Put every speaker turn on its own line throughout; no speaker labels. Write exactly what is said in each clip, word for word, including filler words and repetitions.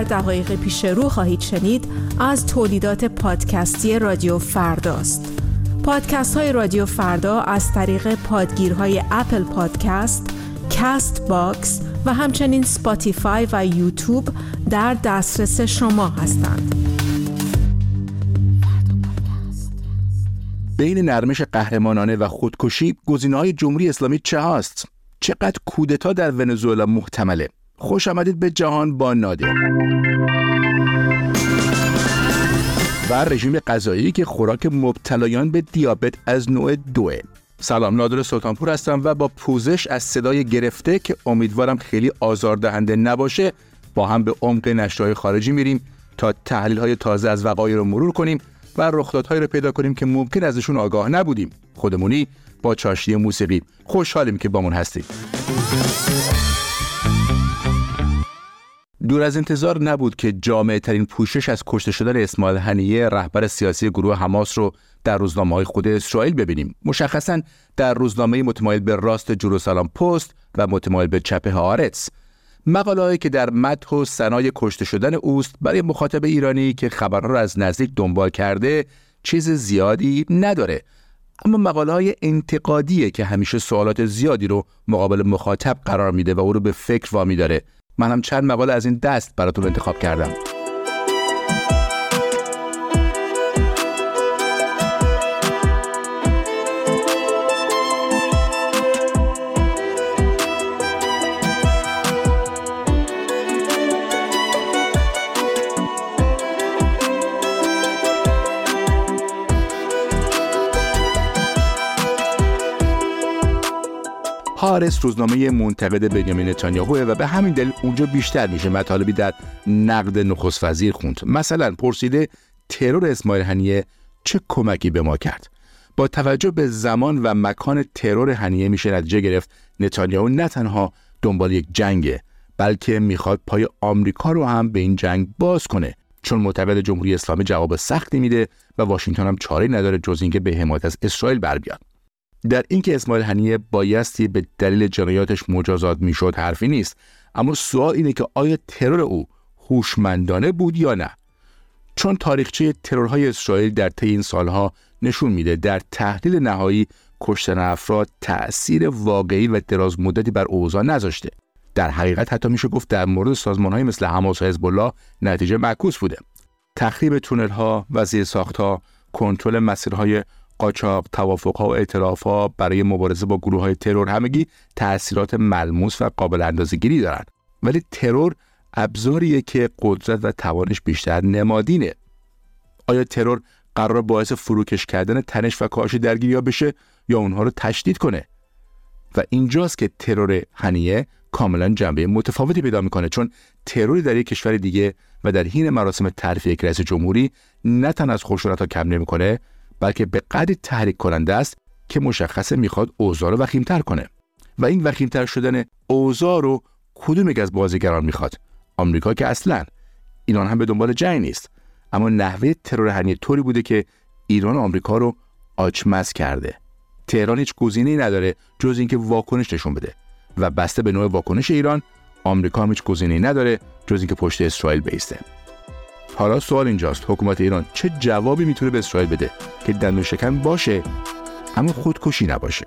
در دقایق پیش رو خواهید شنید از تولیدات پادکستی رادیو فرداست. پادکست های رادیو فردا از طریق پادگیرهای اپل پادکست، کست باکس و همچنین سپاتیفای و یوتیوب در دسترس شما هستند.
بین نرمش قهرمانانه و خودکشی گزینه‌های جمهوری اسلامی چه هاست؟ چقدر کودتا در ونزوئلا محتمله؟ خوش آمدید به جهان با نادر. و رژیم غذایی که خوراک مبتلایان به دیابت از نوع دوه. سلام، نادر سلطانپور هستم و با پوزش از صدای گرفته که امیدوارم خیلی آزاردهنده نباشه با هم به عمق نشریه‌های خارجی میریم تا تحلیل‌های تازه از وقایع رو مرور کنیم و رخدادهایی رو پیدا کنیم که ممکن ازشون آگاه نبودیم. خودمونی با چاشنی موسیقی. خوشحالیم که بامون هستید. دور از انتظار نبود که جامع ترین پوشش از کشته شدن اسماعیل هنیه رهبر سیاسی گروه حماس رو در روزنامه‌های خود اسرائیل ببینیم. مشخصاً در روزنامه متمایل به راست جروسالم پست و متمایل به چپ هآرتس. مقاله‌ای که در مدح و ثنای کشته شدن اوست برای مخاطب ایرانی که خبرها را از نزدیک دنبال کرده چیز زیادی نداره. اما مقاله‌های انتقادیه که همیشه سوالات زیادی رو مقابل مخاطب قرار میده و او رو به فکر وامی داره. من هم چند مقاله از این دست براتون انتخاب کردم. هآرتس روزنامه منتقد بنیامین نتانیاهو و به همین دلیل اونجا بیشتر میشه مطالبی در نقد نخست وزیر خوند. مثلا پرسیده ترور اسماعیل هنیه چه کمکی به ما کرد؟ با توجه به زمان و مکان ترور هنیه میشه نتیجه گرفت نتانیاهو نه تنها دنبال یک جنگه بلکه میخواد پای آمریکا رو هم به این جنگ باز کنه، چون معتقد جمهوری اسلامی جواب سختی میده و واشنگتن هم چاره‌ای نداره جز اینکه به حمایت از اسرائیل بر بیاد. در اینکه اسماعیل هنیه بایستی به دلیل جنایاتش مجازات میشد حرفی نیست، اما سوال اینه که آیا ترور او هوشمندانه بود یا نه؟ چون تاریخچه ترورهای اسرائیل در طی این سالها نشون میده در تحلیل نهایی کشتن افراد تأثیر واقعی و دراز مدتی بر اوضاع نذاشته. در حقیقت حتی میشه گفت در مورد سازمان‌های مثل حماس و حزب الله نتیجه معکوس بوده. تخریب تونل‌ها و زیرساخت‌ها، کنترل مسیرهای قاچاق، توافق‌ها و ائتلاف‌ها برای مبارزه با گروه‌های ترور همگی تأثیرات ملموس و قابل اندازه‌گیری دارند. ولی ترور ابزاریه که قدرت و توانش بیشتر نمادینه. آیا ترور قرار باعث فروکش کردن تنش و کاهش درگیری‌ها بشه یا اونها رو تشدید کنه؟ و اینجاست که ترور هنیه کاملا جنبه متفاوتی پیدا میکنه، چون تروری در یک کشور دیگه و در حین مراسم ترفیع یک رئیس جمهوری نه تنها از خشونت‌ها کم نمیکنه بلکه به قدری تحریک کننده است که مشخصه میخواد اوضاع رو وخیم‌تر کنه. و این وخیم‌تر شدن اوضاع رو کدوم یک از بازیگران میخواد؟ آمریکا که اصلاً. ایران هم به دنبال جنگ نیست، اما نحوه ترور هنیه طوری بوده که ایران و آمریکا رو آچمز کرده. تهران هیچ گزینه‌ای نداره جز اینکه واکنش نشون بده و بسته به نوع واکنش ایران، آمریکا هم هیچ گزینه‌ای نداره جز اینکه پشت اسرائیل بایسته. حالا سوال اینجاست حکومت ایران چه جوابی میتونه به اسرائیل بده که دندون شکن باشه اما خودکشی نباشه؟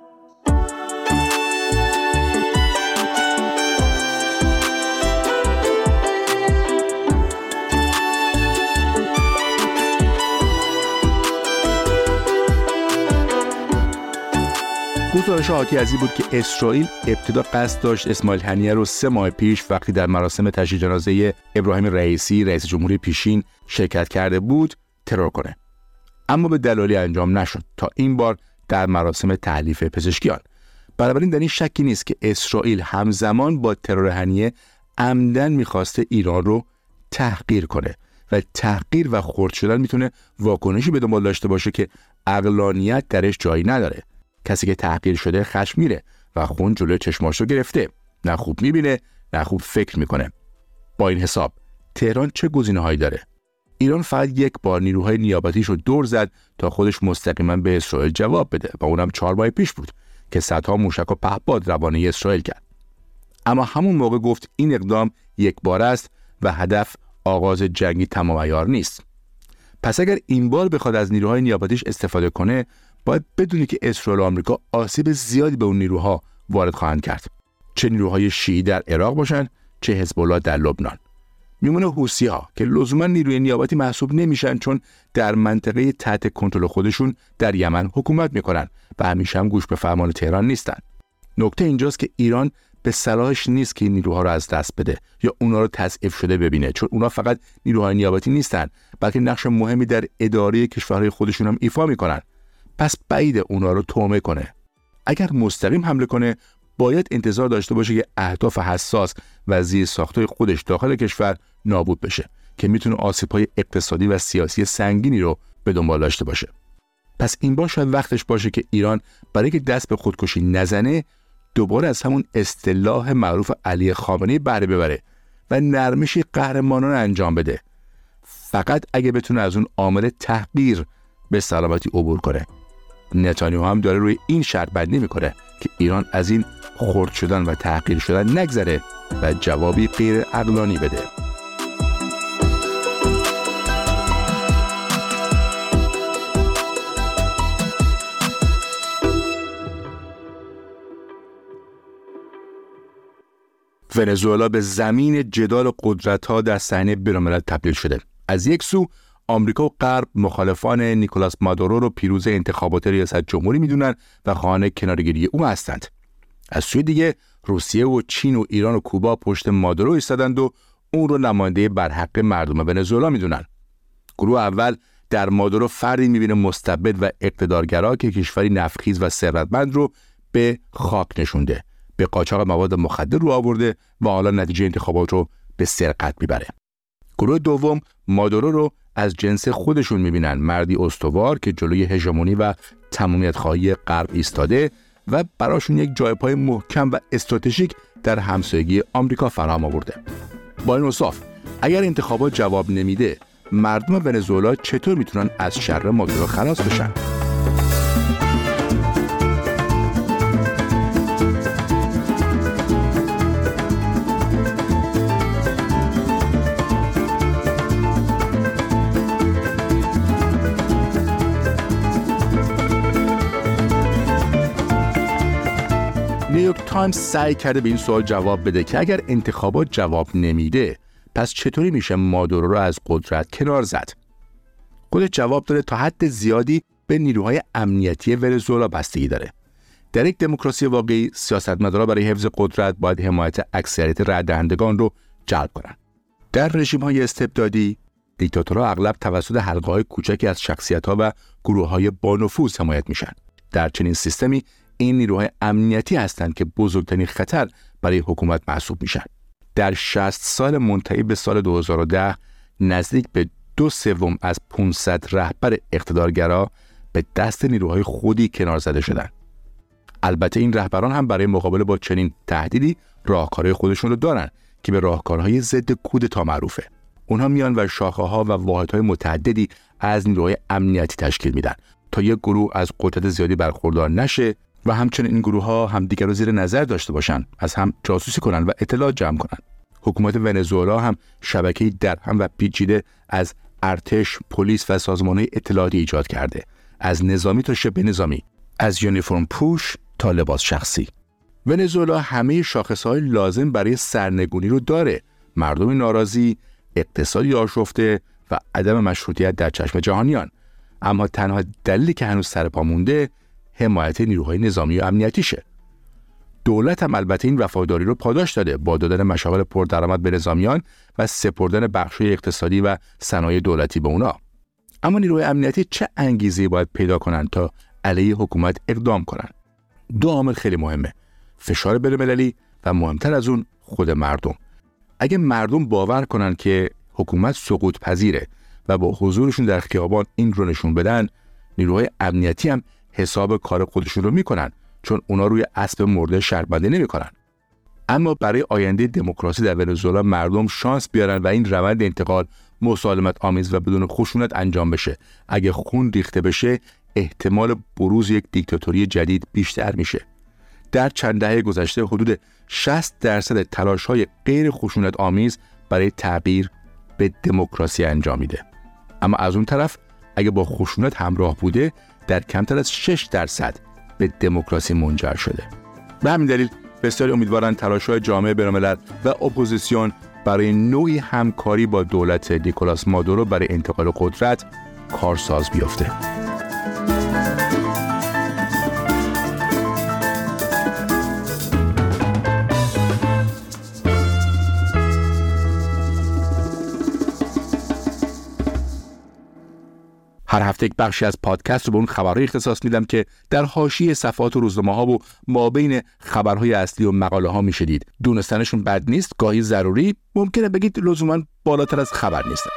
گزارش حاکی از این بود که اسرائیل ابتدا قصد داشت اسماعیل هنیه رو سه ماه پیش وقتی در مراسم تشییع جنازه ابراهیم رئیسی رئیس جمهوری پیشین شرکت کرده بود ترور کنه، اما به دلالی انجام نشد تا این بار در مراسم تحلیف پزشکیان. بنابراین در این شکی نیست که اسرائیل همزمان با ترور هنیه عمدن میخواسته ایران رو تحقیر کنه و تحقیر و خرد شدن میتونه واکنشی به دنبال داشته باشه که عقلانیت درش جایی نداره. کسی که تحقیر شده خشم میره و خون جلوی چشماش رو گرفته، نه خوب میبینه نه خوب فکر میکنه. با این حساب تهران چه گزینه‌هایی داره؟ ایران فقط یک بار نیروهای نیابتیش رو دور زد تا خودش مستقیما به اسرائیل جواب بده و اونم چهار ماه پیش بود که صدها موشک و پهپاد روانه اسرائیل کرد. اما همون موقع گفت این اقدام یک بار است و هدف آغاز جنگی تمام عیار نیست. پس اگر این بار بخواد از نیروهای نیابتیش استفاده کنه، باید بدونی که اسرائیل و آمریکا آسیب زیادی به اون نیروها وارد خواهند کرد. چه نیروهای شیعی در عراق باشن، چه حزب الله در لبنان. میمونه حوثی‌ها که لزوما نیروی نیابتی محسوب نمیشن، چون در منطقه تحت کنترل خودشون در یمن حکومت میکنن و همیشه هم گوش به فرمان تهران نیستن. نکته اینجاست که ایران به صلاحش نیست که این نیروها رو از دست بده یا اونا رو تضعیف شده ببینه، چون اونا فقط نیروهای نیابتی نیستن، بلکه نقش مهمی در اداره کشورهای خودشون هم ایفا میکنن. پس بعید اونا رو تومه کنه. اگر مستقیم حمله کنه، باید انتظار داشته باشه که اهداف حساس و زیرساخت‌های خودش داخل کشور نابود بشه که میتونه آسیب‌های اقتصادی و سیاسی سنگینی رو به دنبال داشته باشه. پس این بار شاید وقتش باشه که ایران برای که دست به خودکشی نزنه، دوباره از همون اصطلاح معروف علی خامنه‌ای بهره ببره و نرمشی قهرمانانه انجام بده. فقط اگه بتونه از اون عامل تحقیر به سلامتی عبور کنه. نتانیاهو هم داره روی این شرط بندی میکنه که ایران از این خرد شدن و تحقیر شدن نگذره و جوابی غیر عقلانی بده. ونزوئلا به زمین جدال قدرت‌ها در صحنه بین‌الملل تبدیل شده. از یک سو آمریکا و غرب مخالفان نیکولاس مادورو رو پیروز انتخابات ریاست جمهوری میدونن و خواهان کناره‌گیری او هستند. از سوی دیگه روسیه و چین و ایران و کوبا پشت مادورو ایستادند و اون رو نماینده برحق مردم ونزوئلا میدونن. گروه اول در مادورو فردی میبینه مستبد و اقتدارگرا که کشوری نفتخیز و ثروتمند رو به خاک نشونده، به قاچاق مواد مخدر رو آورده و حالا نتیجه انتخابات رو به سرقت میبره. گروه دوم مادورو رو از جنس خودشون میبینن، مردی استوار که جلوی هژمونی و تمامیت خواهی غرب ایستاده و براشون یک جای پای محکم و استراتژیک در همسایگی آمریکا فراهم آورده. با این اوصاف اگر انتخابات جواب نمیده، مردم ونزوئلا چطور میتونن از شر مادورو خلاص بشن؟ نیویورک تایمز سعی کرده به این سوال جواب بده که اگر انتخابات جواب نمیده، پس چطوری میشه مادورو رو از قدرت کنار زد؟ خودش جواب داده تا حد زیادی به نیروهای امنیتی ونزوئلا بستگی داره. در یک دموکراسی واقعی، سیاستمدارا برای حفظ قدرت باید حمایت اکثریت رای دهندگان رو جلب کنن. در رژیم‌های استبدادی، دیکتاتورها اغلب توسط حلقه‌های کوچکی از شخصیت‌ها و گروه‌های بانفوذ حمایت میشن. در چنین سیستمی این نیروهای امنیتی هستند که بزرگترین خطر برای حکومت محسوب میشن. در شصت سال منتهی به سال دو هزار و ده، نزدیک به دو سوم از پانصد رهبر اقتدارگرا به دست نیروهای خودی کنار زده شدند. البته این رهبران هم برای مقابله با چنین تهدیدی راهکارهای خودشون رو دارن که به راهکارهای ضد کودتا معروفه. اونها میان و شاخه‌ها و واحدهای متعددی از نیروهای امنیتی تشکیل میدن تا یک گروه از قدرت زیادی برخوردار نشه و همچنین این گروه‌ها هم دیگر رو زیر نظر داشته باشن، از هم جاسوسی کنن و اطلاعات جمع کنن. حکومت ونزوئلا هم شبکه‌ای درهم و پیچیده از ارتش، پلیس و سازمان‌های اطلاعاتی ایجاد کرده، از نظامی تا شبه نظامی، از یونیفرم پوش تا لباس شخصی. ونزوئلا همه شاخص‌های لازم برای سرنگونی رو داره: مردم ناراضی، اقتصادی آشفته و عدم مشروطیت در چشم جهانیان. اما تنها دلیلی که هنوز سر پا مونده حمایت نیروهای نظامی و امنیتیشه. دولت هم البته این وفاداری رو پاداش داده با دادن مشاغل پردرآمد به نظامیان و سپردن بخش‌های اقتصادی و صنایع دولتی به اونا. اما نیروهای امنیتی چه انگیزه‌ای باید پیدا کنن تا علیه حکومت اقدام کنن؟ دو عامل خیلی مهمه: فشار بین‌المللی و مهمتر از اون خود مردم. اگه مردم باور کنن که حکومت سقوط پذیره و با حضورشون در خیابان این رو نشون بدن، نیروهای امنیتی هم حساب کار خودشون رو میکنن، چون اونا روی اسب مرده شرطبندی نمیکنن. اما برای آینده دموکراسی در ونزوئلا مردم شانس بیارن و این روند انتقال مسالمت آمیز و بدون خشونت انجام بشه. اگه خون ریخته بشه، احتمال بروز یک دیکتاتوری جدید بیشتر میشه. در چند دهه گذشته حدود شصت درصد تلاش‌های غیر خشونت آمیز برای تغییر به دموکراسی انجام میده. اما از اون طرف اگه با خشونت همراه بوده در کمتر از شش درصد به دموکراسی منجر شده. به همین دلیل بسیاری امیدوارن تلاش‌های جامعه بین‌الملل و اپوزیسیون برای نوعی همکاری با دولت نیکولاس مادورو برای انتقال قدرت کارساز بیفته. هر هفته یک بخشی از پادکست رو به اون خبرهای اختصاص میدم که در حاشیه صفحات و روزنامه‌ها و مابین خبرهای اصلی و مقاله‌ها میشدید. دونستنشون بد نیست، گاهی ضروری، ممکنه بگید لزوماً بالاتر از خبر نیستن.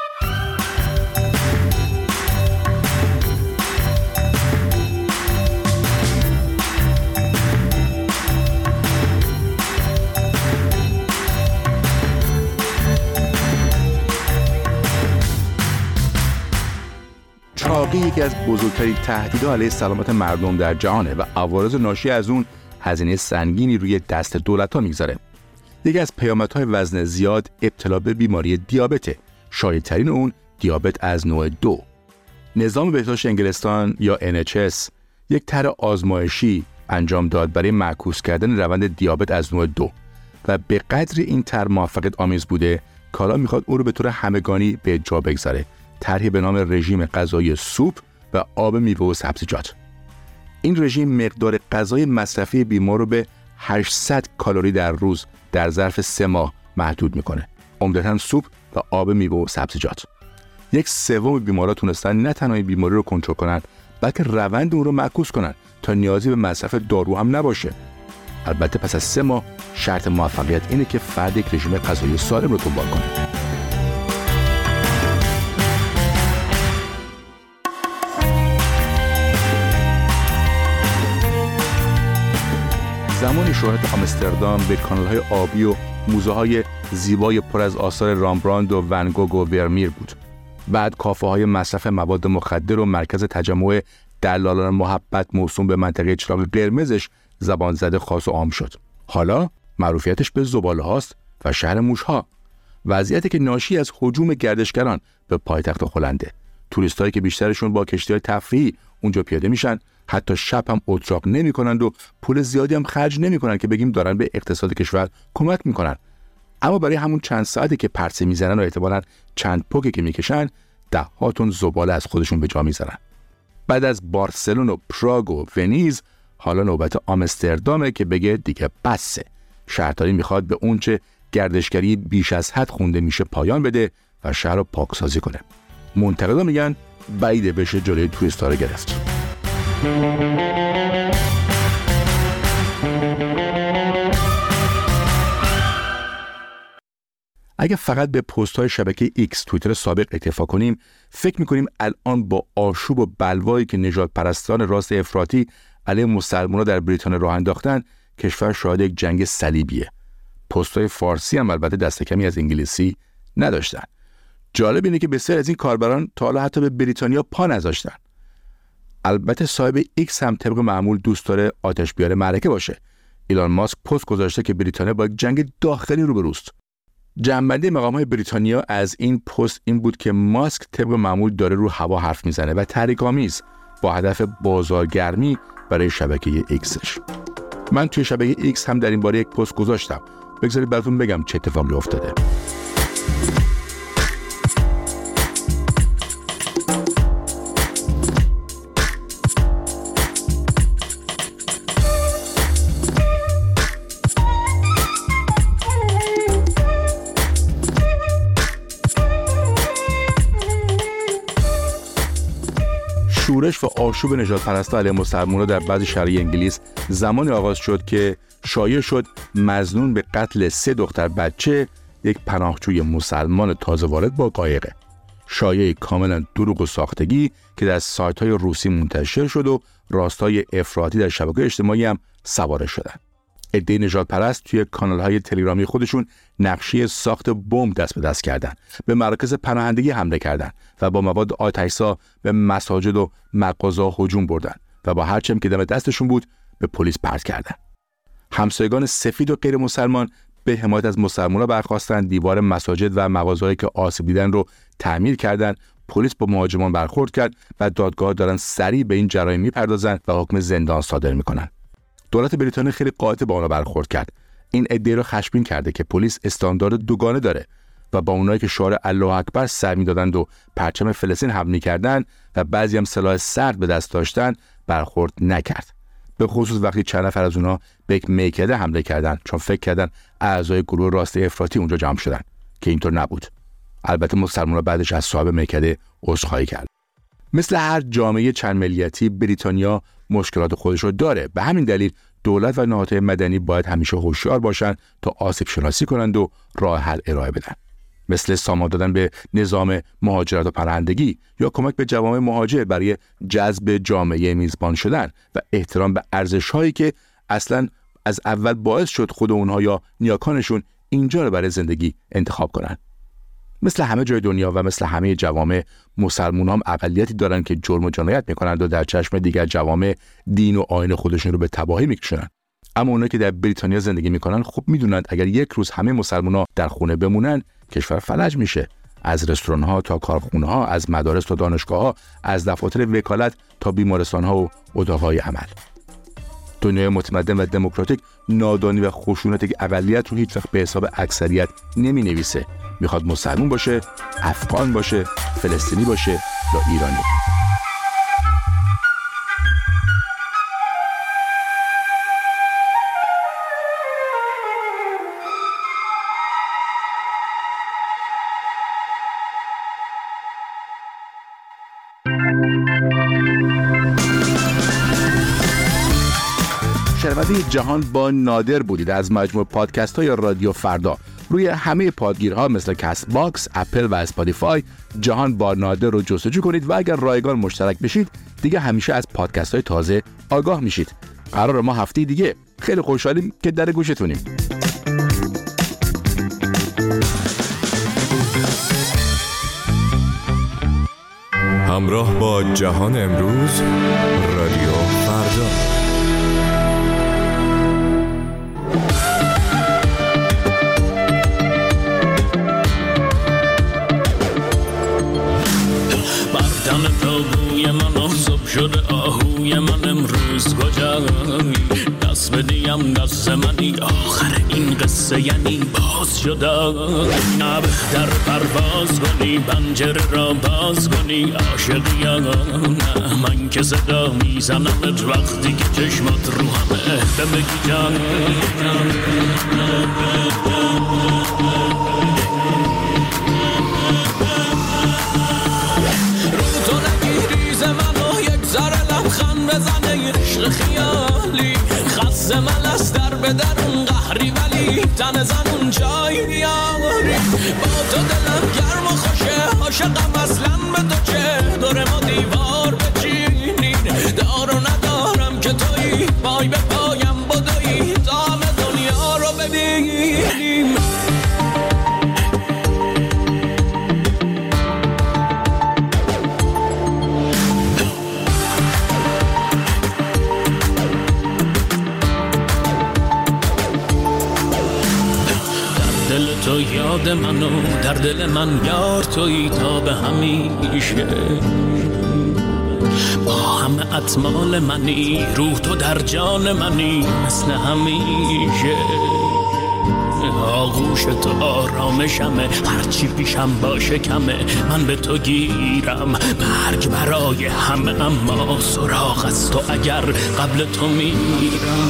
چاقی یکی از بزرگترین تهدیدها علیه سلامت مردم در جهانه و عوارض ناشی از اون هزینه سنگینی روی دست دولت‌ها میگذاره. یکی از پیامدهای وزن زیاد ابتلا به بیماری دیابته. شایع‌ترین اون دیابت از نوع دو. نظام بهداشت انگلستان یا ان اچ اس یک طرح آزمایشی انجام داد برای معکوس کردن روند دیابت از نوع دو و به قدر این طرح موفقیت آمیز بوده که حالا میخواد اون رو به طور همگانی به جا بگذاره. طرحی به نام رژیم غذایی سوپ و آب میوه و سبزیجات. این رژیم مقدار غذای مصرفی بیمار رو به هشتصد کالری در روز در ظرف سه ماه محدود میکنه. عمدتاً سوپ و آب میوه و سبزیجات. یک سوم بیمارا تونستن نه تنها بیماری رو کنترل کنن، بلکه روند اون رو معکوس کنن تا نیازی به مصرف دارو هم نباشه. البته پس از سه ماه شرط موفقیت اینه که فرد یک رژیم غذایی سالم رو دنبال کنه. زمانی شهرت آمستردام به کانال‌های آبی و موزه‌های زیبای پر از آثار رامبراند و ونگوگ و ورمیر بود. بعد کافه‌های مصرف مواد مخدر و مرکز تجمع دلالان محبت موسوم به منطقه چراغ قرمزش زبان زده خاص و عام شد. حالا معروفیتش به زباله‌هاست و شهر موش‌ها. وضعیتی که ناشی از هجوم گردشگران به پایتخت هلنده. توریستایی که بیشترشون با کشتی‌های تفریحی اونجا پیاده میشن، حتی شب هم اتراق نمی کنند و پول زیادی هم خرج نمی کنند که بگیم دارن به اقتصاد کشور کمک میکنن. اما برای همون چند ساعتی که پرسه میزنن و احتمالاً چند پوکی که میکشن، ده ها تن زباله از خودشون به جا میذارن. بعد از بارسلون و پراگ و ونیز، حالا نوبت آمستردامه که بگه دیگه بسه. شهرداری میخواد به اونچه گردشگری بیش از حد خونده میشه پایان بده و شهر رو پاکسازی کنه. منتقدا میگن بعیده بشه جلوی توریستا رو گرفت. اگه فقط به پست‌های شبکه ایکس توییتر سابق اکتفا کنیم، فکر می‌کنیم الان با آشوب و بلوایی که نژاد پرستان راست افراطی علیه مسلمان‌ها در بریتانیا راه انداختن، کشور شاهد یک جنگ صلیبیه. پست‌های فارسی هم البته دست کمی از انگلیسی نداشتن. جالب اینه که بسیار از این کاربران تا حالا حتی به بریتانیا پا نذاشتن. البته صاحب ایکس هم طبق معمول دوست داره آتش بیار معرکه باشه. ایلان ماسک پست گذاشته که بریتانیا با یک جنگ داخلی روبروست. جنبنده مقام‌های بریتانیا از این پست این بود که ماسک طبق معمول داره رو هوا حرف میزنه و تحریک‌آمیز با هدف بازارگرمی برای شبکه ایکسش. من توی شبکه ایکس هم در این باره یک پست گذاشتم. بگذارید براتون بگم چه اتفاقی افتاده. شورش و آشوب نژادپرستا علیه مسلمان‌ها در بعضی شهرهای انگلیس زمانی آغاز شد که شایع شد مظنون به قتل سه دختر بچه یک پناهجوی مسلمان تازه وارد با قایقه. شایعه کاملا دروغ و ساختگی که در سایت‌های روسی منتشر شد و راستای افراطی در شبکه‌های اجتماعی هم سواره شدند. عده نژادپرست توی کانال‌های تلگرامی خودشون نقشه ساخت بمب دست به دست کردند، به مراکز پناهندگی حمله کردند و با مواد آتش‌زا به مساجد و مغازه‌ها هجوم بردند و با هر چم که دم دستشون بود به پلیس پرت کردند. همسایگان سفید و غیر مسلمان به حمایت از مسلمان‌ها برخاستن، دیوار مساجد و مغازه‌هایی که آسیب دیدن رو تعمیر کردند. پلیس با مهاجمان برخورد کرد و دادگاه دارن سریع به این جرایم میپردازن و حکم زندان صادر میکنن. دولت بریتانیا خیلی قاطع با اونا برخورد کرد. این ادعا رو خشمگین کرده که پلیس استاندارد دوگانه داره و با اونایی که شعار الله اکبر سر میدادند و پرچم فلسطین حمل میکردند و بعضی هم سلاح سرد به دست داشتن برخورد نکرد. به خصوص وقتی چند نفر از اونها به یک میکده حمله کردن چون فکر کردن اعضای گروه راست افراطی اونجا جمع شدن که اینطور نبود. البته مسلمان‌ها بعدش از صاحب میکده عذرخواهی کرد. مثل هر جامعه چند ملیتی بریتانیا مشکلات خودش رو داره. به همین دلیل دولت و نهادهای مدنی باید همیشه هوشیار باشن تا آسیب شناسی کنند و راه حل ارائه بدن. مثل سامان دادن به نظام مهاجرت و پناهندگی یا کمک به جوامع مهاجر برای جذب جامعه میزبان شدن و احترام به ارزش‌هایی که اصلاً از اول باعث شد خود اونها یا نیاکانشون اینجا رو برای زندگی انتخاب کنن. مثل همه جای دنیا و مثل همه جوامع، مسلمان‌ها هم اقلیتی دارن که جرم و جنایت میکنند و در چشم دیگر جوامع دین و آیین خودشون رو به تباهی میکشونن. اما اونایی که در بریتانیا زندگی میکنن خوب میدونند اگر یک روز همه مسلمان‌ها در خونه بمونن، کشور فلج میشه. از رستوران‌ها تا کارخونه‌ها، از مدارس تا دانشگاه‌ها، از دفاتر وکالت تا بیمارستان‌ها و اتاق‌های عمل. دنیای متمدن و دموکراتیک نادانی و خشونت یک اقلیت رو هیچ وقت به حساب اکثریت نمی‌نویسه. میخواد مسلمان باشه، افغان باشه، فلسطینی باشه یا ایرانی. شنونده جهان با نادر بودید از مجموعه پادکست های رادیو فردا. روی همه پادگیرها مثل کست باکس، اپل و اسپاتیفای جهان با نادر رو جستجو کنید و اگر رایگان مشترک بشید دیگه همیشه از پادکست های تازه آگاه میشید. قرار ما هفته دیگه خیلی خوشحالیم که در گوشتونیم.
همراه با جهان امروز، رادیو فردا.
تابوی من آزاب شده آهوی من امروز کجایی دست بدیم دست منی آخر این قصه یعنی باز شده نه بهتر پرواز کنی پنجره را باز کنی عاشقی یا نه من که صدا میزنمت وقتی که چشمات رو همه بمگی جان بزنه عشق خیالی خسته ملس در به درون قهری ولی تن زنون جای بیاری با تو دلم گرم و خوشه عاشقم اصلا به تو چه دور ما دیوار بچینین دار و ندارم که تویی پای به پایم بدویی تا همه دنیا رو ببینیم تو یاد منو در دل من یار تویی تا به همیشه با همه اطمال منی روح تو در جان منی مثل همیشه آغوش تو آرامشمه هرچی پیشم باشه کمه من به تو گیرم مرگ برای همه اما سراغ از تو اگر قبل تو میرم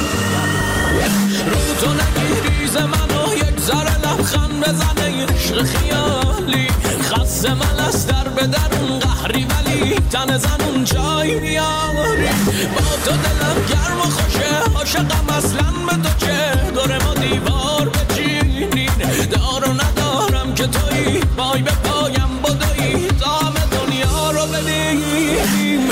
رو تو نگیریز منو یک ذره لبخند بزنه عشق خیالی خسته ملس در به درون قهری ولی تن زنون جای بیاری با تو دلم گرم و خوشه عاشقم اصلا به تو چه دور ما دیوار بچینین دار و ندارم که تویی پای به پایم بدویی تا همه دنیا رو ببینیم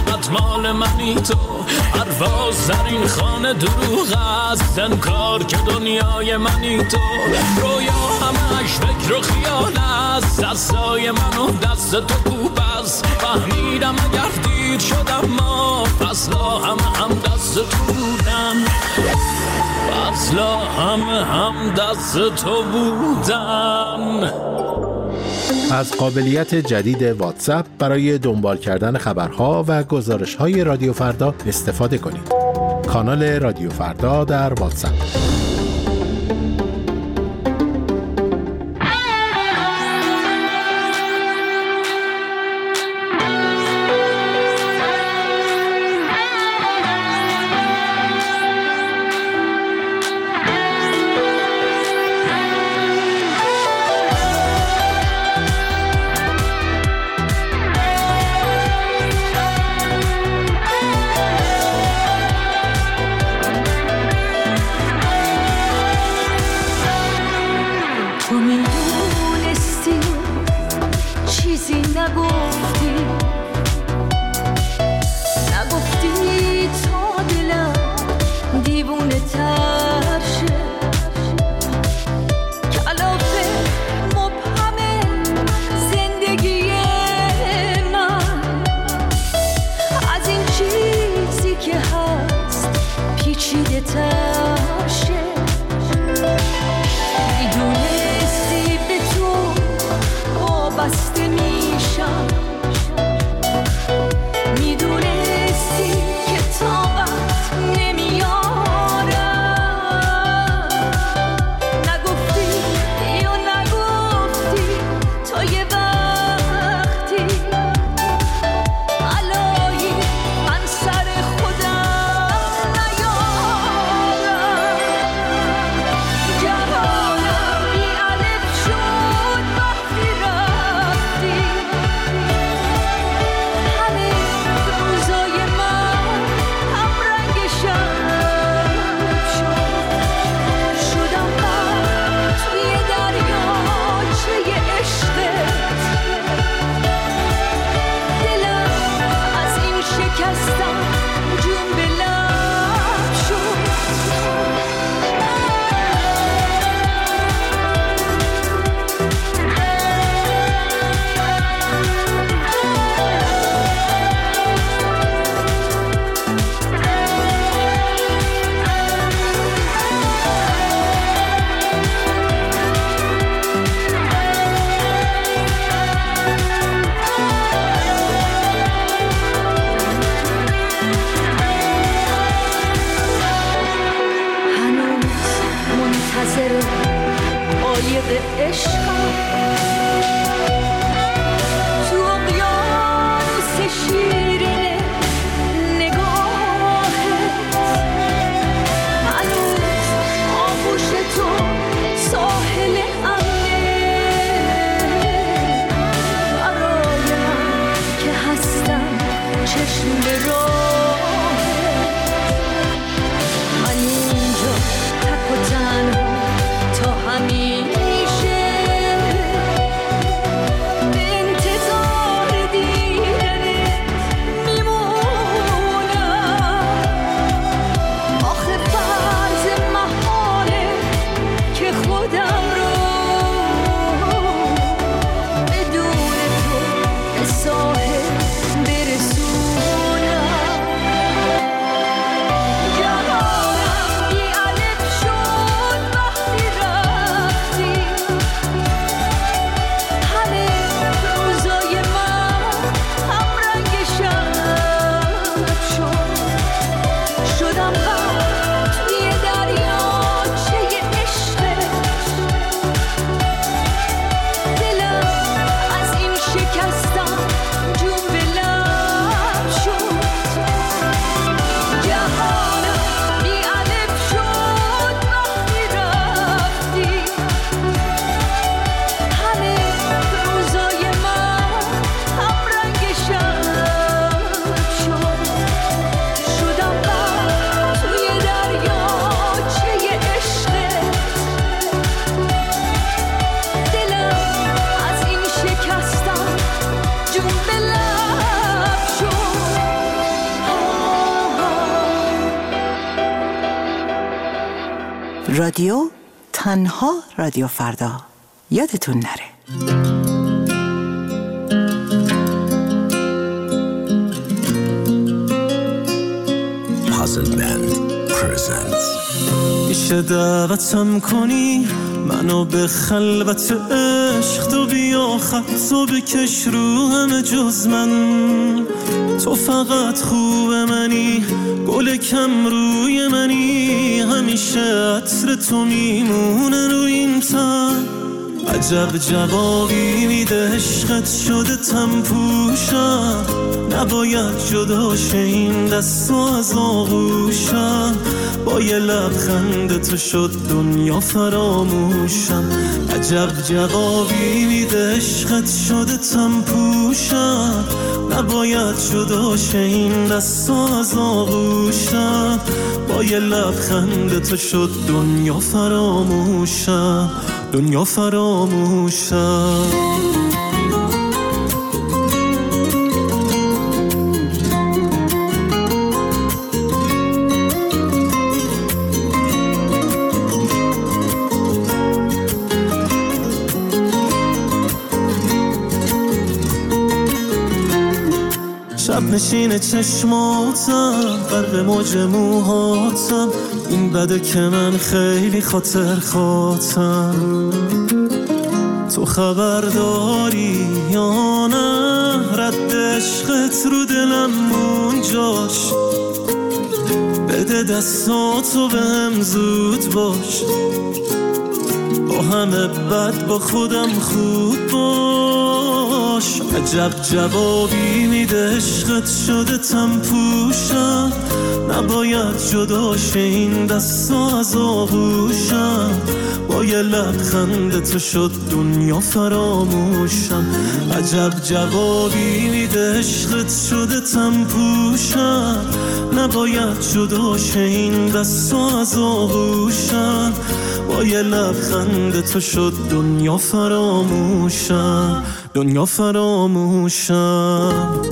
فقط مال منی تو. پرواز در این خانه دروغ است، انکار که دنیای منی تو. رویا همش فکر و خیال است، دستای منو دست تو کوب است. فهمیدم اگر دیر شدم ما فصلا همه هم دست تو بودن، فصلا همه هم دست تو بودن.
از قابلیت جدید واتساپ برای دنبال کردن خبرها و گزارش‌های رادیو فردا استفاده کنید. کانال رادیو فردا در واتساپ.
رادیو تنها رادیو فردا. یادتون نره.
Puzzle Band presents.
میشه دعوتم کنی منو به خلوت عشق، تو بیا خطو بکش رو همه جز من. تو فقط خوب منی، گل کم روی منی، همیشه عطر تو میمونه روی این تن. عجب جوابی میده عشقت شده تم پوشم، نباید جدا شه این دستو از آغوشم. با یه لبخند تو شد دنیا فراموشم. عجب جوابی میده عشقت شده تم پوشم، نباید جدا شه این دستو از آغوشم. با یه لبخند تو شد دنیا فراموشم، دنیا فراموشم. شب نشین چشماتم، غرق موج موهاتم، این بده که من خیلی خاطر خاطم. تو خبر داری یا نه رد عشقت رو دلم اونجاش؟ بده دستاتو بهم زود باش، با همه بد با خودم خوب باش. عجب جوابی میده عشقت شده تم پوشم، نباید جدا شه این دستا از آغوشم. با یه لبخند تو شد دنیا فراموشم. عجب جوابی میده عشقت شده تم پوشم، نباید جدا شه این دستا از آغوشم. با یه لبخند تو شد دنیا فراموشم، دنیا فراموشم.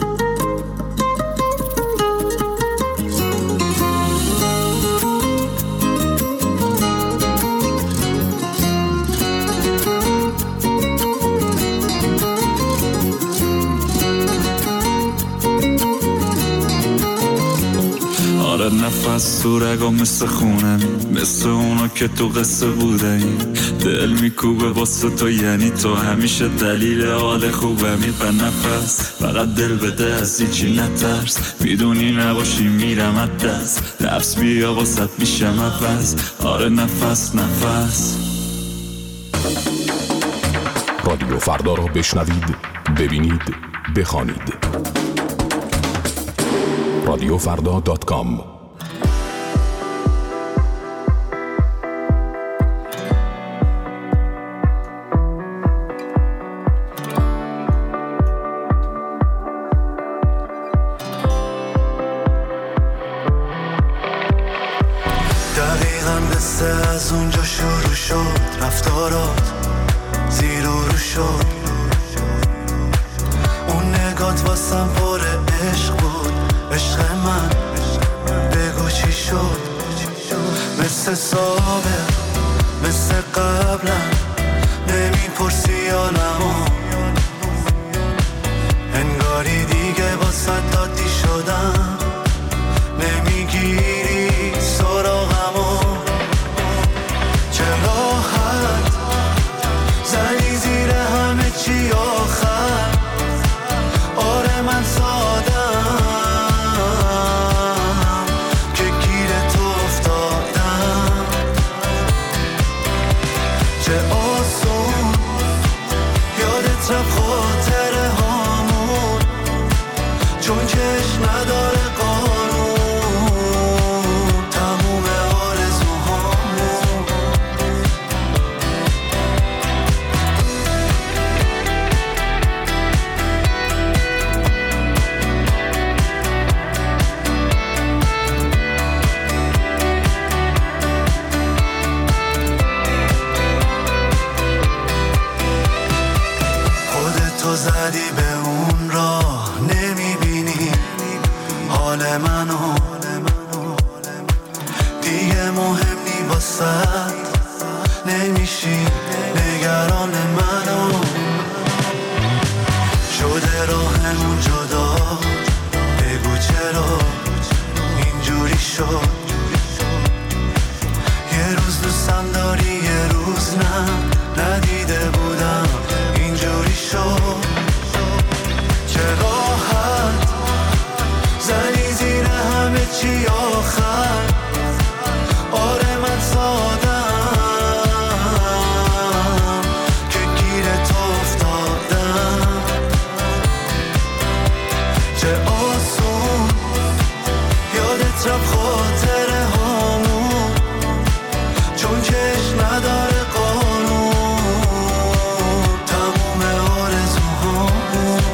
نفس تو رگام مثل خونم، مثل اونا که تو قصه بودن. دل میکوبه واسه تو، یعنی تو همیشه دلیل حال خوبمی. به نفس فقط دل بده، از هیچی نترس، میدونی نباشی میرم از دست. نفس بیا واسط میشم عوض، آره نفس نفس.
رادیو فردا رو بشنوید، ببینید، بخوانید. رادیو فردا دات کام.
از اونجا شروع شد رفتارات، زیر و رو شد. اون نگات واسم پر عشق بود، عشق من بگو چی شد. مثل سابق مثل قبلا نمیپرسی حالمو، انگاری دیگه واسه عادی شدم، نمیگیری سراغمو. چه راحت زنی زیر همه چی آخر، آره من سادم که گیر تو افتادم. چه آسون یادت رفت خاطره هامون، چون چشم نداره قانون، تموم آرزوهامون. خودتو زدی به اون راه، نمیبینی حال منو، دیگه مهم نی واسد نمیشی نگران منو شده راهمون جدا بگو چرا اینجوری شد یه روز دوستم داری یه روز نه ندیده بودم اینجوری شد چه راحت زنی زیر همه چی آخر آره من سادم که گیر تو افتادم چه آسون یادت رفت خاطره هامون چون چشم نداره قانون تموم آرزوهامون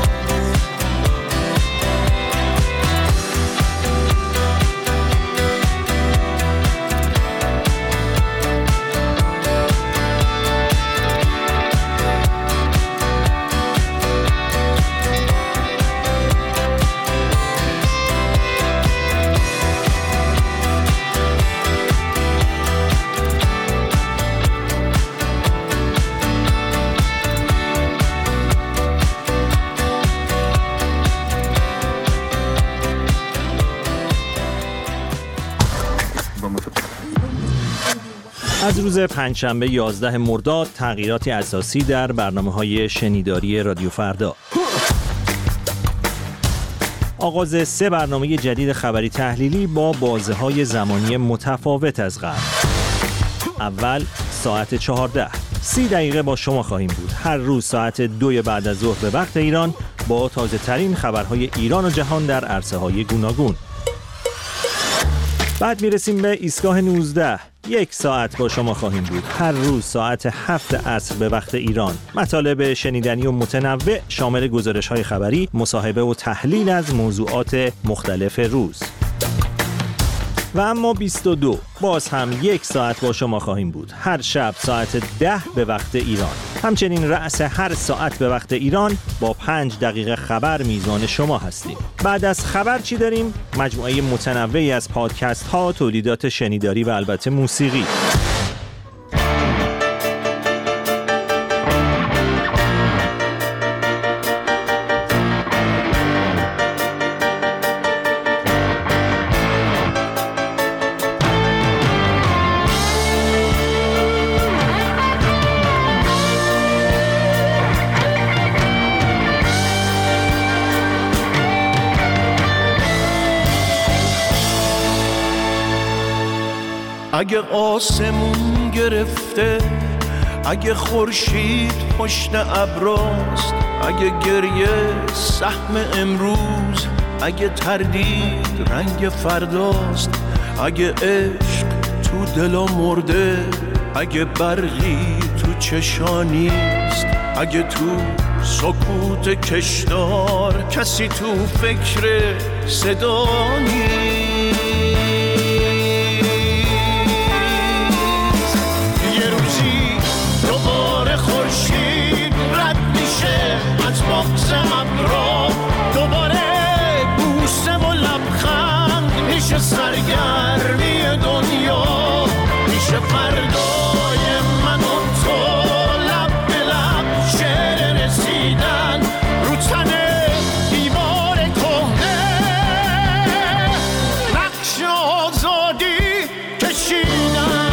از روز پنجشنبه یازده مرداد تغییراتی اساسی در برنامه‌های شنیداری رادیو فردا. آغاز سه برنامه جدید خبری تحلیلی با بازه‌های زمانی متفاوت از قبل. اول ساعت چهارده، سی دقیقه با شما خواهیم بود. هر روز ساعت دو بعد از ظهر به وقت ایران با تازه ترین خبرهای ایران و جهان در عرصه‌های گوناگون. بعد میرسیم به ایستگاه نوزده. یک ساعت با شما خواهیم بود. هر روز ساعت هفت عصر به وقت ایران. مطالب شنیدنی و متنوع شامل گزارش‌های خبری، مصاحبه و تحلیل از موضوعات مختلف روز. و اما بیست و دو باز هم یک ساعت با شما خواهیم بود. هر شب ساعت ده به وقت ایران. همچنین رأس هر ساعت به وقت ایران با پنج دقیقه خبر میزبان شما هستیم. بعد از خبر چی داریم؟ مجموعه متنوعی از پادکست ها، تولیدات شنیداری و البته موسیقی.
اگه آسمون گرفته، اگه خورشید پشت ابراست، اگه گریه سهم امروز، اگه تردید رنگ فرداست، اگه عشق تو دلا مرده، اگه برقی تو چشانیست، اگه تو سکوت کشدار کسی تو فکر صدا نیست. خورشید رد میشه از بغض ابرا، دوباره بوسه و لبخند میشه سرگرمی دنیا، میشه فردای من و تو لب به لب شعر رسیدن رو تن دیوار کهنه، نقش آزادی کشیدن.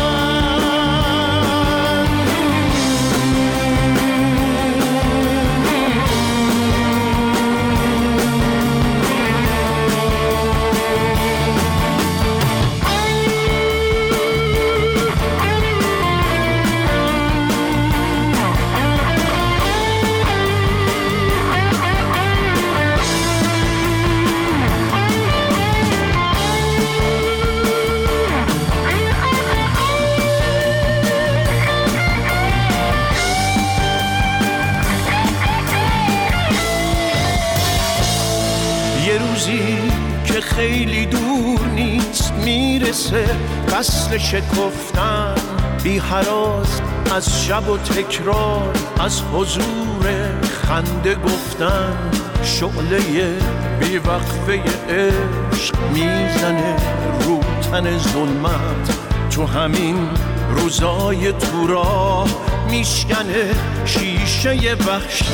خیلی دور نیست میرسه فصل شکفتن، بی هراس از شب و تکرار، از حضور خنده گفتن، شعله بی وقفه عشق میزنه رو تن ظلمت، تو همین روزای تو راه میشکنه شیشه وحشت.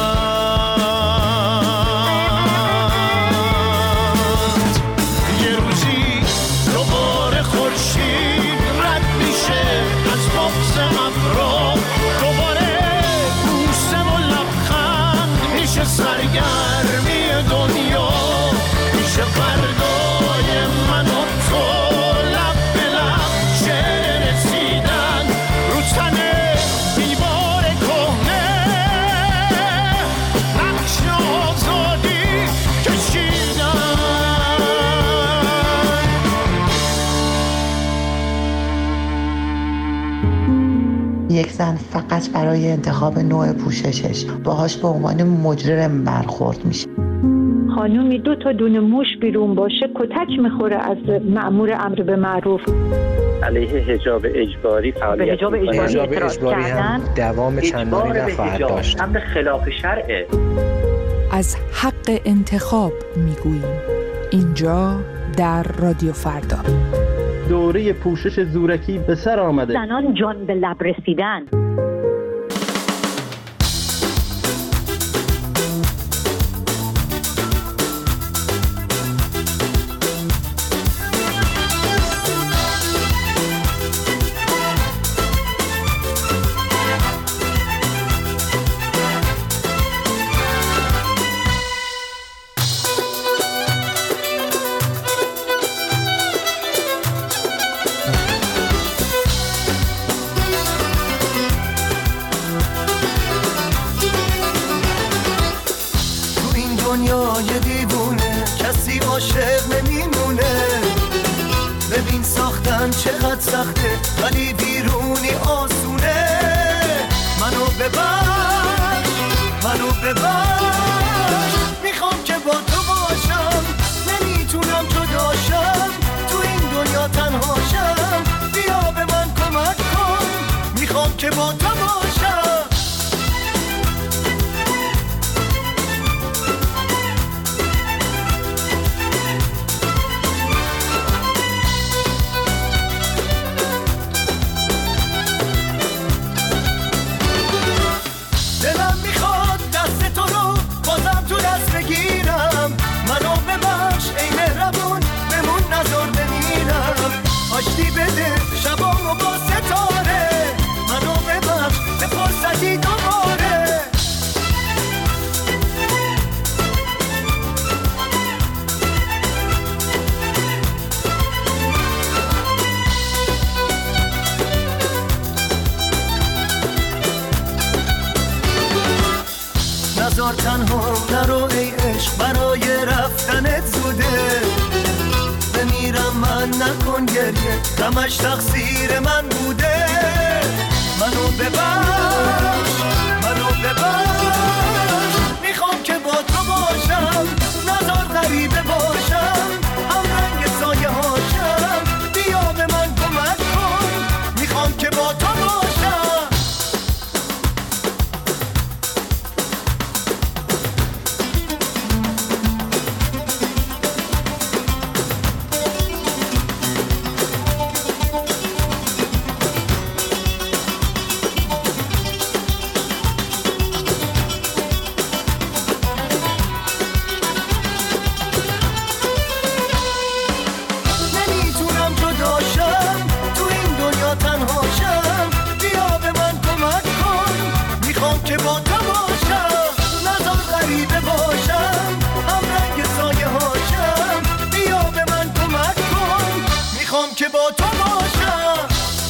یه روزی دوباره خورشید رد میشه از بغض ابرا، دوباره بوسه و لبخند میشه سرگرمی دنیا، میشه فردای من و تو لب به لب شعر رسیدن رو تنه دیوار کهنه، نقش آزادی کشیدن.
یک زن فقط برای انتخاب نوع پوششش باهاش به عنوان مجرم برخورد میشه.
خانومی دو تا دونه موش بیرون باشه کتک میخوره از مأمور امر به معروف.
علیه حجاب اجباری فعالیت
حجاب اجباری,
حجاب
اجباری هم
دوام چندانی نخواهد داشت.
امر خلاف شرعه.
از حق انتخاب میگوییم اینجا در رادیو فردا.
دوره پوشش زورکی به سر آمده.
زنان جان به لب رسیدن.
دنیای دیوونه کسی عاشق نمیمونه. ببین ساختن چقدر سخته ولی بیرونی آسونه. منو ببخش منو ببخش، میخوام که با تو باشم، نمیتونم جداشم، تو این دنیا تنهاشم، بیا به من کمک کن، میخوام که با تو باشم. آشتی بده شبامو با ستاره، منو ببخش به فرصتی دوباره. نزار تنها نرو ای عشق، برای رفتنت زوده. بمیرم من نکن گریه، غمش تقصیر من بوده. منو ببخش منو ببخش، میخوام که با تو باشم، نزار غریبه باشم، هم رنگ سایه هاشم، بیا به من کمک کن، میخوام که با تو باشم. که با تو باشم.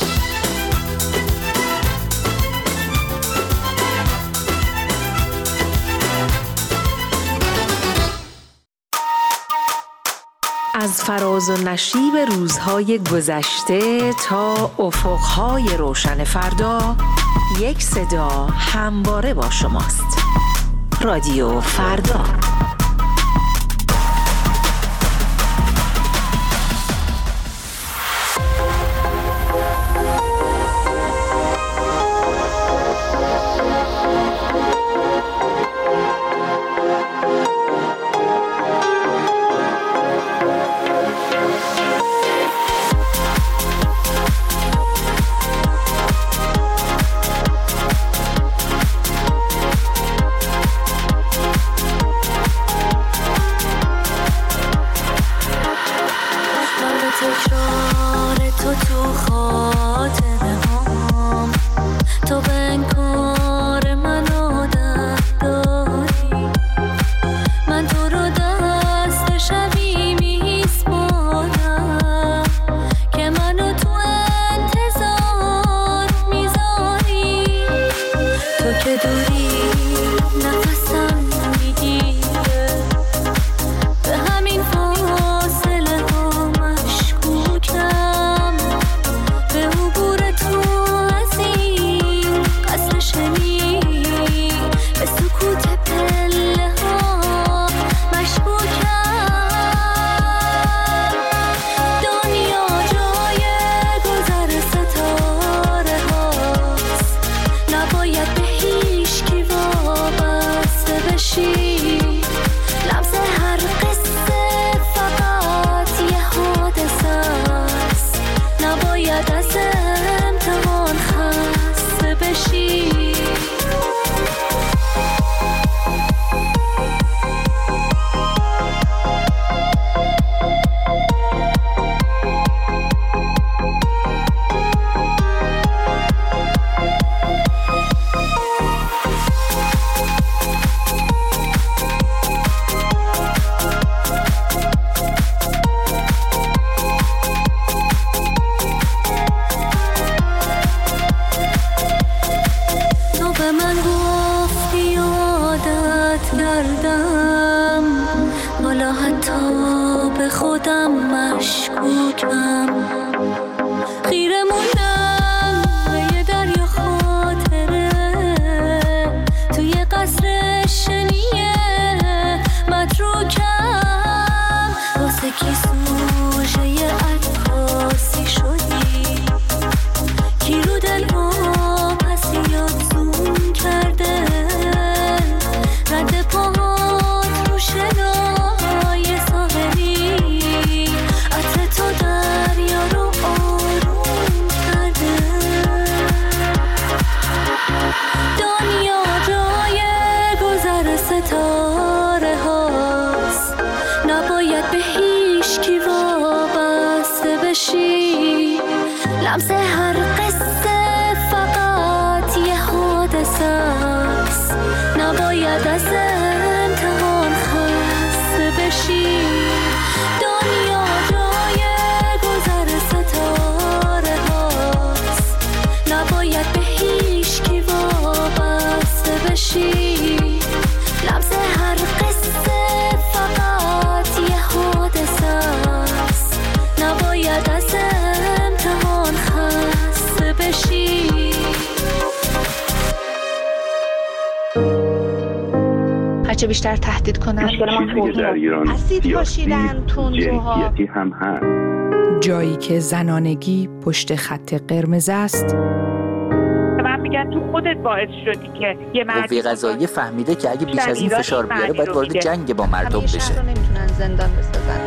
از فراز و نشیب روزهای گذشته تا افقهای روشن فردا، یک صدا همواره با شماست. رادیو فردا.
تکرار تو تو خاطره هام، تو به انکار من عادت داری، من تو رو دست شبی میسپارم که منو تو انتظار میذاری، تو که دوری نفسم میگیره، به همین فاصله ها مشکوکم، به عبور تو از این قصر شنی، به سکوت پله ها مشکوکم. دنیا جای گذر ستاره هاست، نباید به هیچ کی وابسته بشی، لمس هر قصه فقط یه حادثه است، نباید از امتحان خسته بشی. تو به من گفتی عادت کردم، حالا حتی به خودم مشکوکم، خیره موندم به یه دریا خاطره، توی قصر شنیه متروکم، واسه کی سوژه یه عکاسی شدی، کی رو دل ها پسیات زوم کرده، رد پاهات رو شنای ساحلی، عطر تو دریا رو آروم کرده. دنیا جای گذر ستاره هاست، نباید به هیچ کی وابسته بشی، لمس هر قصه فقط یه حادثه است، نباید از امتحان خسته بشی. دنیا جای گذر ستاره هاست، نباید به هیچ کی وابسته بشی، لمس هر قصه فقط یه حادثه است، نباید از امتحان خسته بشی.
هرچه بیشتر تهدید کنن
چیزی که در ایران
اسید پاشیدن تندروها،
جنسیتی هم هست.
جایی که زنانگی پشت خط قرمز است،
من میگن تو خودت باعث شدی که یه مرد
قوه قضاییه فهمیده که اگه بیش از این فشار بیاره باید وارد جنگ با مردم بشه.
همیشه رو نمیتونن زندان بسازن.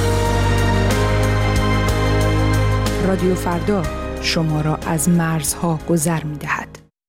رادیو فردا شما را از مرزها گذر می‌دهد.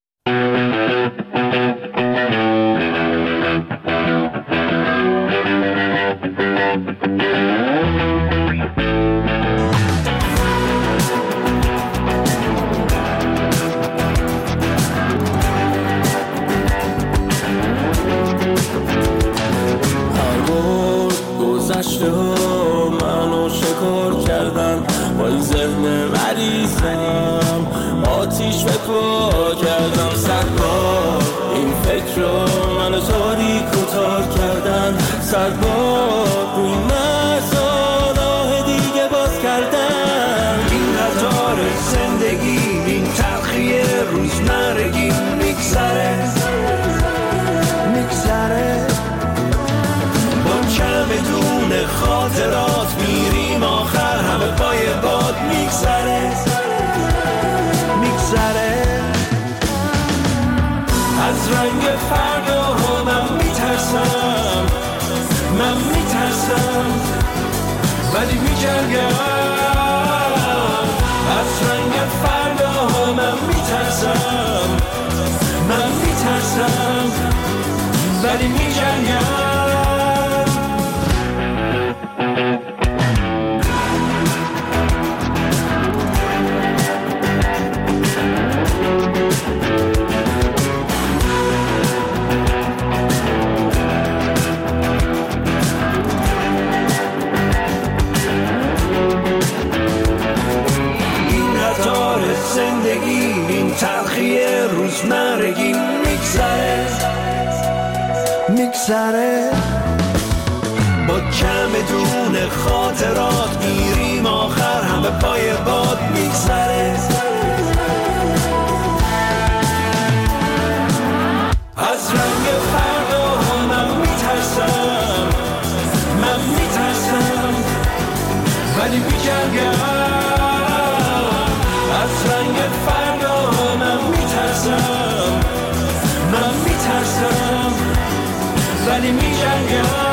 گذشته ها منو شکار کردن، با این ذهن مریضم آتیش به پا کردم، صد بار این فکر رو منو تاریک و تار کردن، صد بار روی مرزا راه دیگه باز کردن.
این قطار زندگی، این تلخی روزمرگی میگذره میگذره، بدون خاطرات میریم آخر همه پای باد میگذره میگذره. از رنگ فردا ها من میترسم، من میترسم ولی میجنگم. از رنگ فردا ها من میترسم، من میترسم ولی میجنگم. میگذره. از رنگ فردا من میترسم، من میترسم ولی میجنگم. از رنگ فردا من میترسم، من میترسم ولی میجنگم.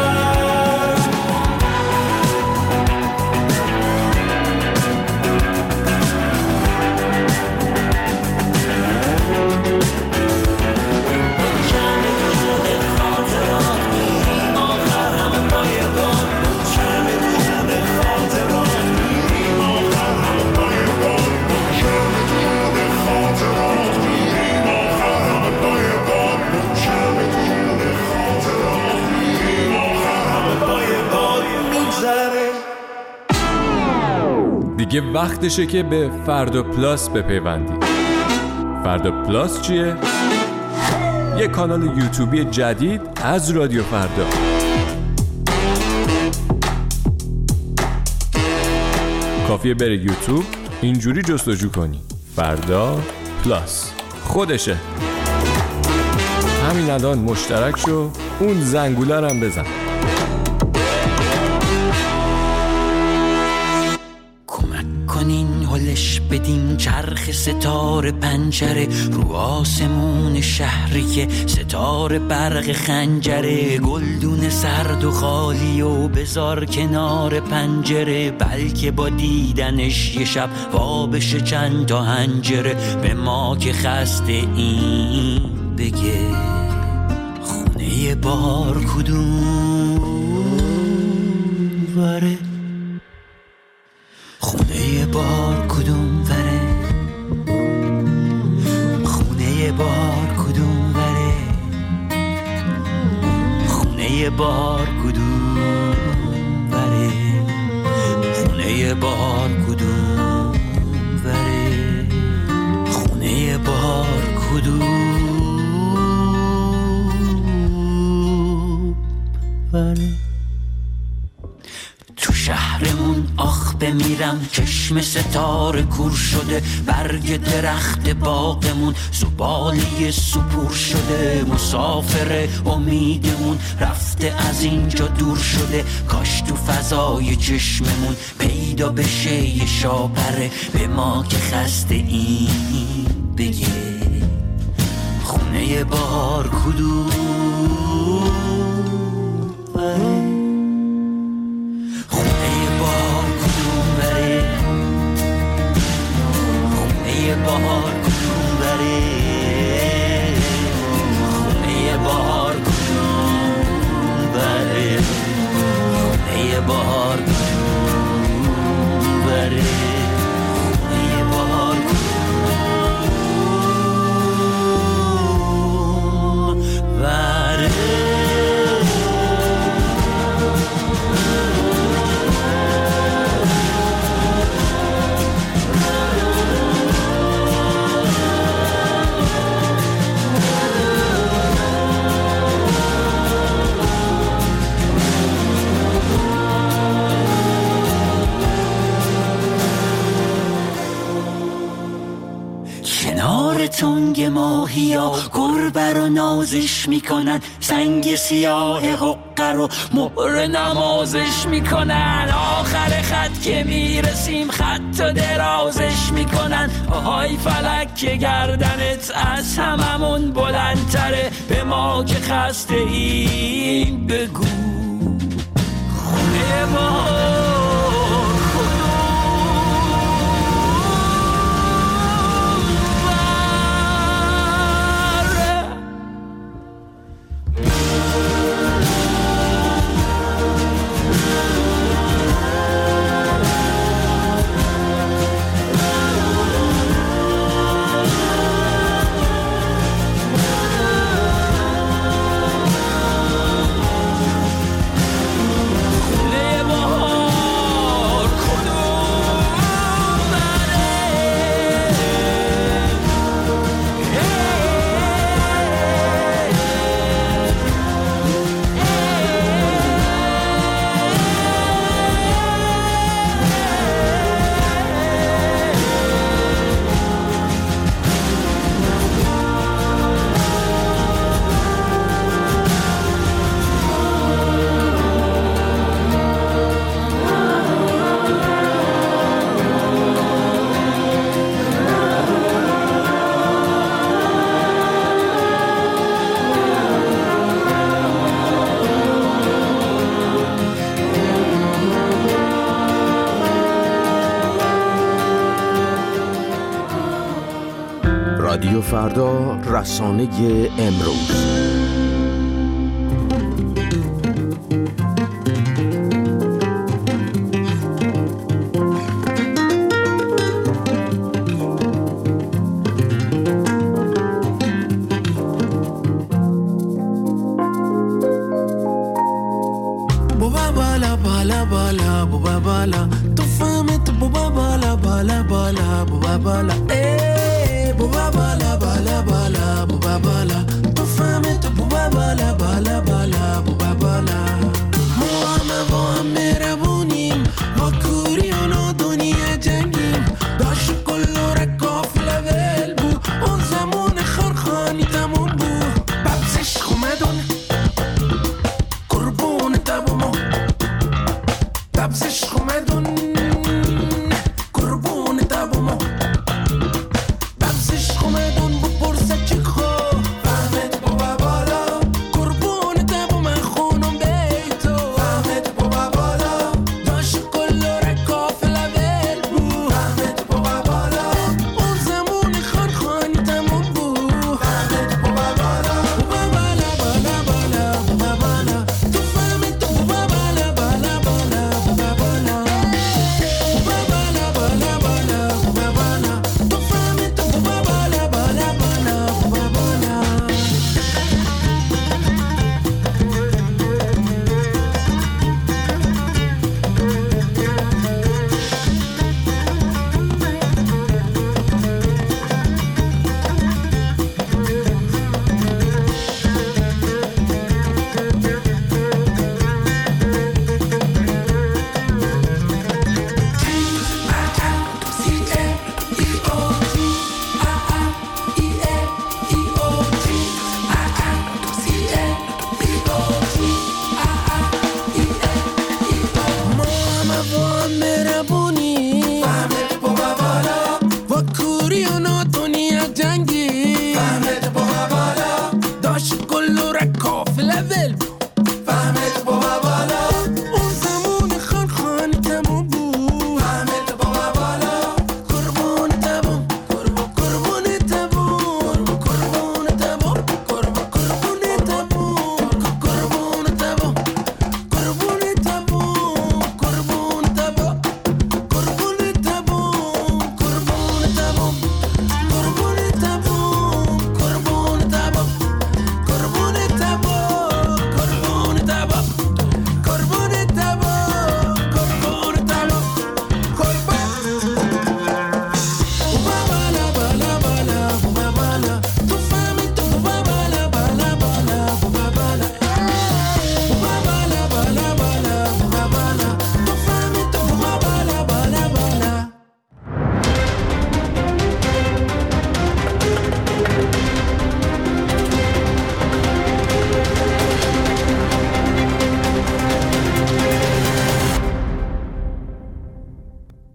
دیگه وقتشه که به فردا پلاس بپیوندید. فردا پلاس چیه؟ یه کانال یوتیوبی جدید از رادیو فردا. کافیه بری یوتیوب اینجوری جستجو کنی فردا پلاس، خودشه. همین الان مشترک شو، اون زنگوله رو هم بزن.
کنین هلش بدین چرخ ستاره پنجره رو آسمون شهری که ستاره برق خنجره. گلدون سرد و خالی و بذار کنار پنجره، بلکه با دیدنش یه شب وا بشه چند تا هنجره. به ما که خسته این بگه خونه بار کدوم وره، خونه بار کدوم وره، خونه بار کدوم وره، خونه بار کدوم وره، خونه بار کدوم وره، خونه بار کدوم وره. تو شهرمون آخ بمیرم، چشم ستاره کور شده، برگ درخت باغمون زباله سپور شده. مسافر امیدمون رفته از اینجا دور شده، کاش تو فضای چشممون پیدا بشه یه شاپره. به ما که خسته این بگه خونه بار کدوم وره، بهار کدوم بره، خونه بهار کدوم بره، خونه بهار کدوم بره، خونه بهار کدوم بره. تنگ ماهیا گربه رو نازش میکنن، سنگ سیاه حقه رو مهر نمازش میکنن. آخر خط که میرسیم خط و درازش میکنن. آهای فلک که گردنت از هممون بلندتره، به ما که خسته این بگو خونه ما خونه بهار
رادیو فردا، رسانه امروز.
بالا بالا بالا تو فهمت بوبا بالا بالا بالا بوبا